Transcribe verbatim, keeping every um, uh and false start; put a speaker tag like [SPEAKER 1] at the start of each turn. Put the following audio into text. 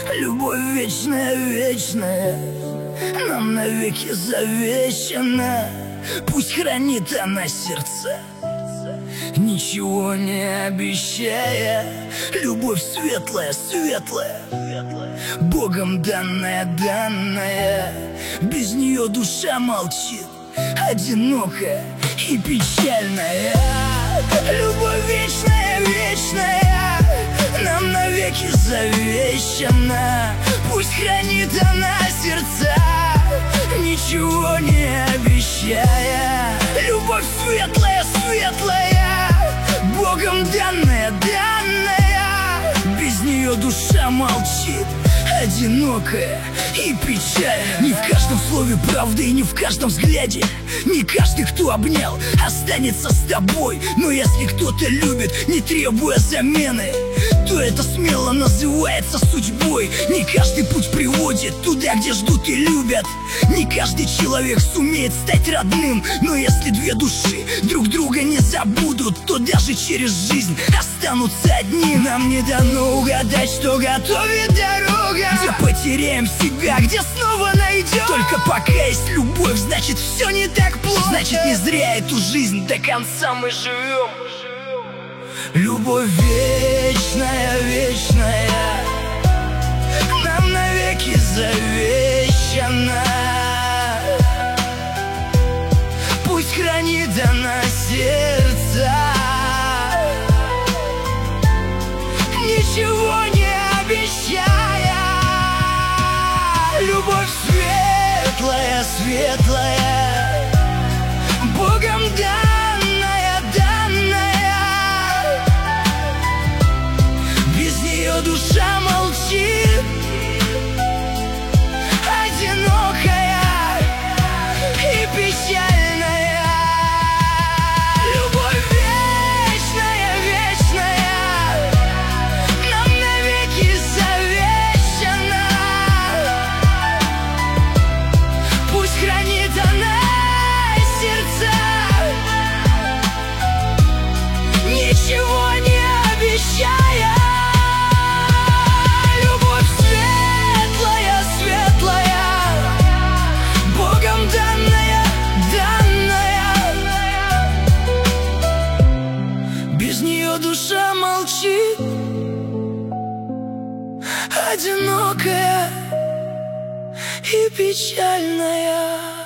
[SPEAKER 1] Любовь вечная, вечная, нам навеки завещана. Пусть хранит она сердца, ничего не обещая. Любовь светлая, светлая, Богом данная, данная. Без нее душа молчит, одинокая и печальная. Любовь вечная, вечная, нам навеки завещана. Пусть хранит она сердца, ничего не обещая. Любовь светлая, светлая, Богом данная, данная. Без нее душа молчит, одинокая и печальная. Не в каждом слове правды и не в каждом взгляде. Не каждый, кто обнял, останется с тобой. Но если кто-то любит, не требуя замены, то это смело называется судьбой. Не каждый путь приводит туда, где ждут и любят. Не каждый человек сумеет стать родным. Но если две души друг друга не забудут, то даже через жизнь останутся одни. Нам не дано угадать, что готовит дорога, где потеряем себя, где снова найдем. Только пока есть любовь, значит все не так плохо. Значит не зря эту жизнь до конца мы живем. Любовь вечная, вечная, нам навеки завещана. Пусть хранит она сердца, ничего не обещая. Любовь светлая, светлая, Богом данная, данная. Без нее душа молчит, одинокая и печальная. Любовь вечная, вечная, нам навеки завещана. Пусть хранит она сердца, ничего не обещая. Любовь светлая, светлая, Богом данная, данная. Без нее душа молчит, одинокая и печальная.